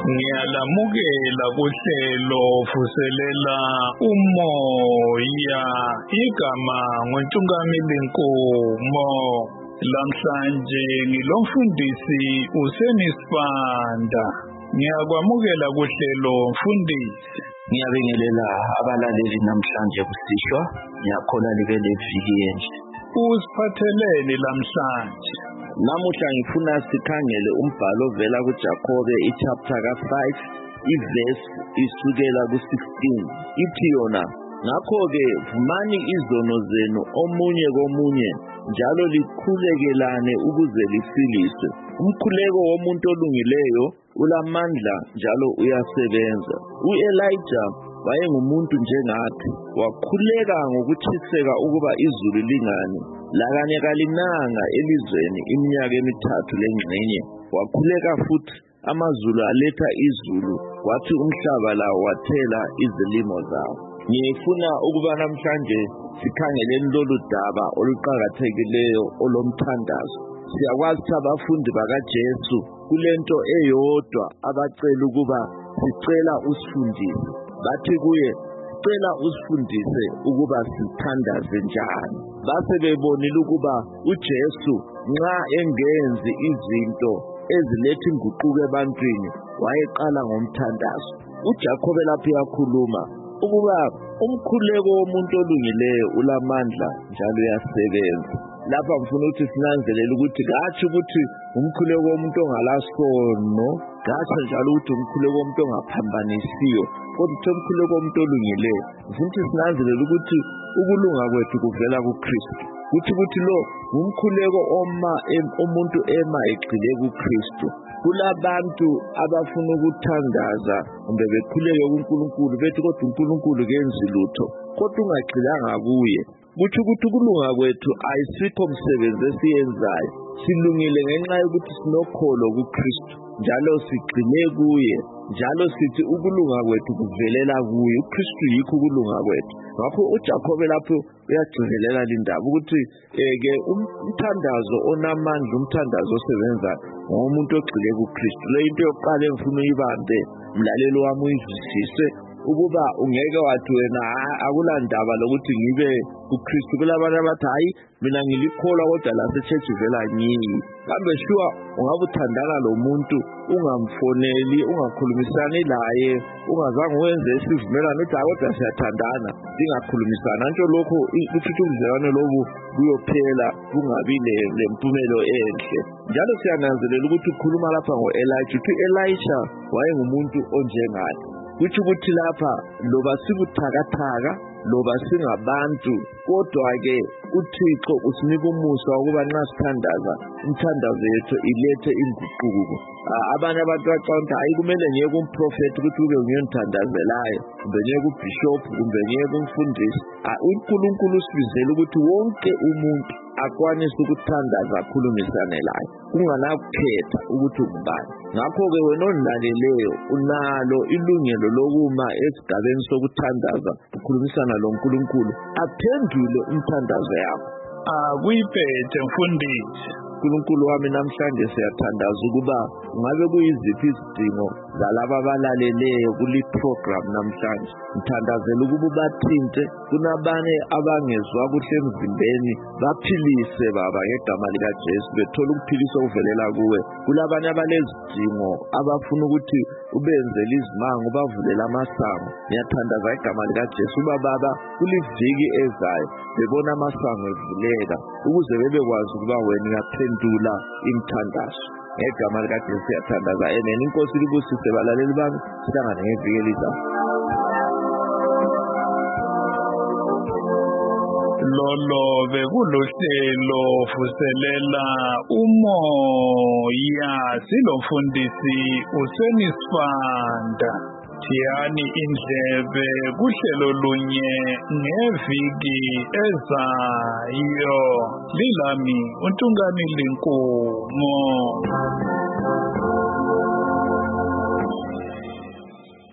Ngiyalamukela kuhlelo vuselela umoya igama ngoNtungamili Nkomo. Lamhlanje ngilomfundisi uSenisibanda. Ngiyakwamukela kuhlelo mfundisi. Ngiyabingelela abalaleli namhlanje kusihlwa. Ngiyakholwa libe leviki enje. Usiphatheleni lamhlanje? Namuhla ngifuna sikhangele umbhalo ovela kuJakobe ichapter ka-5 iverse isukela ku-16. Ithi yona, ngakho-ke vumani izono zenu omunye komunye njalo likhulekelane ukuze lisiliswe. Umkhuleko womuntu olungileyo ulamandla njalo uyasebenza. U-Elijah wayengumuntu njengathi, wakhuleka ngokutshiseka ukuba izulu lingani. Lakanye kalinanga elizweni iminyaka 3 lengxenye. Wakhuleka futhi amazulu aletha izulu, kwathi umhlaba lawo wathela izilimo zawo. Ngifuna ukuba namhlanje sikhangeleni lolu daba oluqakathekileyo olomthandazo. Siyakwazi ukuthi abafundi bakaJesu kulento eyodwa abacela ukuba sicela usifundise. Bathi kuye, sicela usifundise ukuba sithandaze njani. Base bebonile ukuba uJesu nxa engenzi izinto eziletha inguquko ebantwini wayeqala ngomthandazo. uJakobe lapho uyakhuluma ukuba umkhuleko womuntu olungileyo ulamandla njalo uyasebenza. Lapha ngifuna ukuthi sinanzelele ukuthi kathi ukuthi umkhuleko womuntu ongalasono, kathi njalo ukuthi umkhuleko womuntu ongaphambanisiyo, kodwa umkhuleko womuntu olungileyo. Ngifuna ukuthi sinanzelele ukuthi ukulunga kwethu kuvela kuKristu. Ukuthi lo umkhuleko umuntu ema egxile kuKristu. Kulabantu abafuna ukuthandaza kumbe bekhuleke kuNkulunkulu bethi kodwa uNkulunkulu kenzi lutho, kodwa ungagxilanga kuye. Kuthi ukuthi ukulunga kwethu ayisikho umsebenzi esiyenzayo. Silungile ngenxa yokuthi sinokholo kuKristu njalo sigcine kuye, njalo sithi ukulunga kwethu kuvelela kuye. uKristu yikho ukulunga kwethu. Ngakho uJakobe lapho uyagcizelela lindaba ukuthi umthandazo onamandla, umthandazo osebenza ngomuntu ogxile kuKristu. Le into yokuqala engifuna uyibambe, mlalelo wami, uyizwisise ukuba ungeke wathi wena akulandaba lokuthi ngibe uKristu. Kulabantu abathi hayi mina ngilikholwa kodwa la se-church vela ngiyi. Kambe sure ungabe uthandana lo muntu ungamfoneli, ungakhulumisani laye, ungazange wenze isivumelwano uthi kodwa siyathandana singakhulumisana. Nje lokho ukuthi ubudlelwano lobu buyophela kungabi lempumelo enhle. Njalo siyananzelela ukuthi ukhuluma lapha ngo-Elijah. Uthi Elisha wayengumuntu onjengani. Kuthi ukuthi lapha loba sibuthakathaka loba singabantu, kodwa-ke uThixo usinika umusa ukuba nxa sithandaza, imthandazo yethu ilethe inguquko. Abanye abantu bacabanga hayi kumele ngiye kumprofeti ukuthi kube ngiyonithandazelayo, kumbe ngiye kubhishophu, kumbe ngiye kumfundisi. uNkulunkulu usibizele ukuthi wonke umuntu akwanise ukuthandaza akhulumisane laye, kunganakukhetha ukuthi ungubani. Ngakho-ke wena onilaleleyo unalo ilungelo lokuma esigabeni sokuthandaza ukhulumisana loNkulunkulu, aphendule umthandazo yakho. Kuyiphethe mfundisi. uNkulunkulu wami, namhlanje siyathandaza ukuba ngabe kuyiziphi izidingo zalaba abalaleleyo kuli program namhlanje. Ngithandazela ukuba bathinte kunabanye abangezwa kuhle emzimbeni, baphilise baba ngegama likaJesu, bethola ukuphilisa okuvelela kuwe. Kulabanye abalezidingo abafuna ukuthi ubenzele izimango, bavulela amasango. Ngiyathandaza igama likaJesu uba baba kuliviki ezayo bebona amasango evuleka ukuze bebekwazi ukuba wena uyaphendula imthandazo. Ngegama likaJesu siyathandaza. Amen. Inkosi libusise balaleli bami, sihlangane ngeviki elizayo. Lolo bekulohlelo vuselela umoya, silomfundisi uSenisibanda. Thiyani indlebe kuhlelo lunye ngeviki ezayo. Lilami uNtungamili Nkomo.